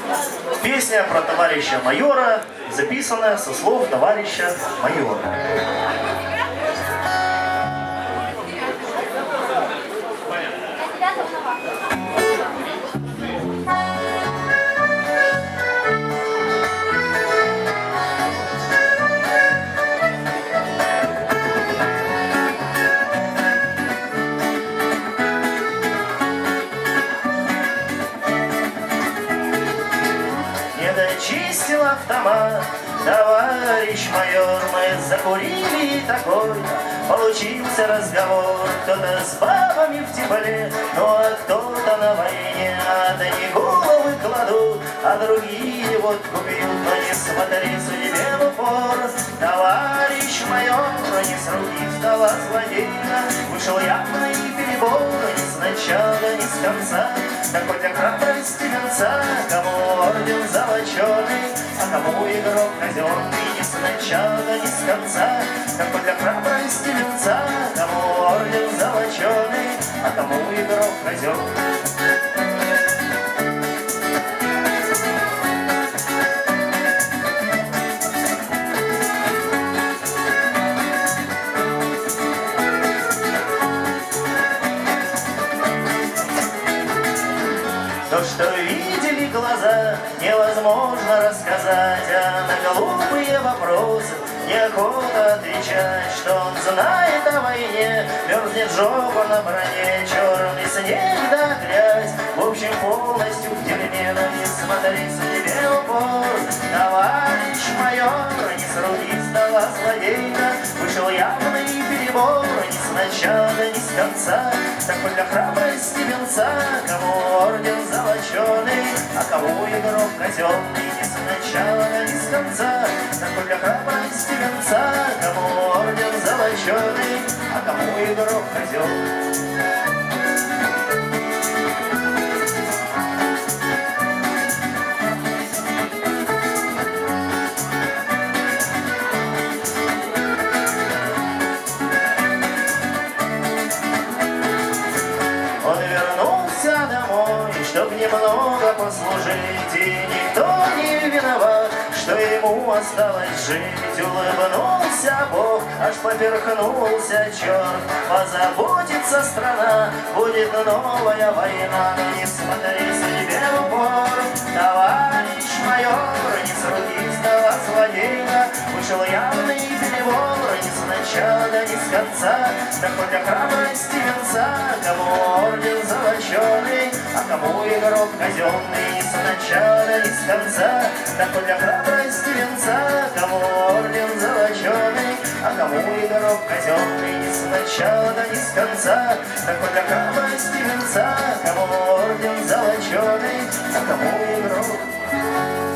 Песня про товарища майора, записанная со слов товарища майора. Чистил автомат, товарищ майор, мы закурили такой. Получился разговор, кто-то с бабами в тепле, ну а кто-то на войне, одни головы кладут, а другие вот купил, но не смотри судьбе в упор. Товарищ майор, не с руки стала злодейна, вышел явный перебор, ни сначала, ни с конца. Такой для храбрости венца, кому орден золоченый, а кому игрок казенный, ни сначала, ни с конца. Такой для храбрости венца, кому орден золоченый, а кому игрок казенный. То, что видели глаза, невозможно рассказать, а на глупые вопросы неохота отвечать, что он знает о войне, мерзнет жопа на броне, черный снег да грязь, в общем полностью в дерьме, но не смотри судьбе в упор. Товарищ майор, не с руки стала злодейка, вышел явный перебор, ни сначала, ни с конца. Такой для храбрости венца, кому орден золоченый, а кому игрок казенный, ни сначала, ни с конца. Такой для храбрости венца, кому орден золоченый, а кому игрок казенный. Он вернулся домой, чтоб немного послужить, и никто не виноват, что ему осталось жить. Улыбнулся Бог, аж поперхнулся черт, позаботится страна, будет новая война, но не смотри судьбе в упор. Товарищ майор, не с руки стала злодейка, вышел явный перебор, ни сначала, ни с конца. Такой для храбрости венца, кому орден золоченый, а кому игрок казенный, ни сначала, ни с конца. Такой для храбрости венца, кому орден золоченый, а кому игрок казенный, ни сначала, ни с конца. Такой для храбрости венца, кому орден золоченый, а кому игрок